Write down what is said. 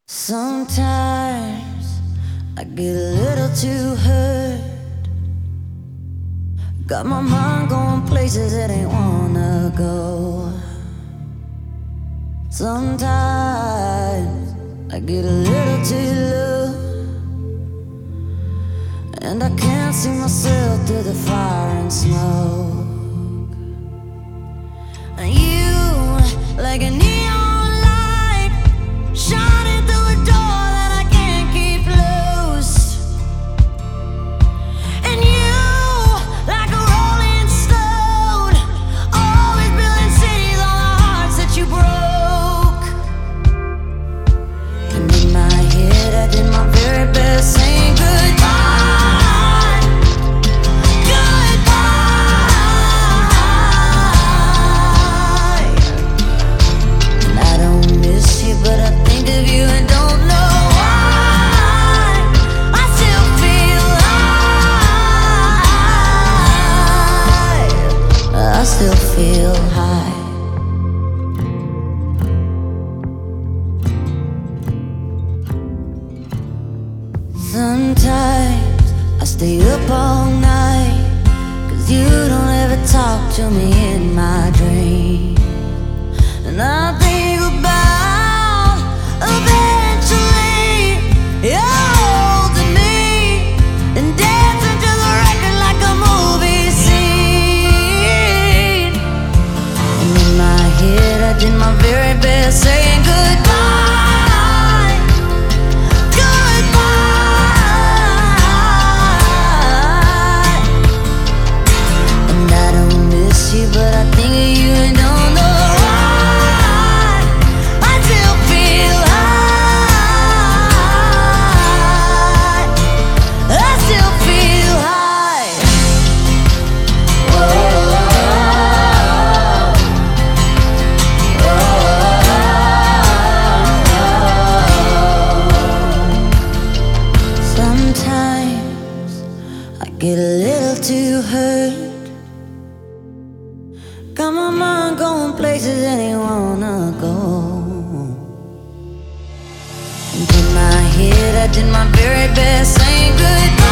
Sometimes I get a little too hurt. Got my mind going places it ain't wanna go. Sometimes I get a little too low, and I can't see myself through the fire and smoke. And you, like a neon light, shining through a door that I can't keep closed. And you, like a rolling stone, always building cities on the hearts that you broke. And in my head I did my very best saying goodbye. But I think of you and don't know why. I still feel high. I still feel high. Sometimes I stay up all night, 'cause you don't ever talk to me in my dreams. And I think about eventually you're holding me and dancing to the record like a movie scene. And in my head I did my very best saying goodbye, goodbye. And I don't miss you, but I think of you and don't know. Get a little too hurt. Got my mind going places that ain't wanna go. And in my head I did my very best saying goodbye.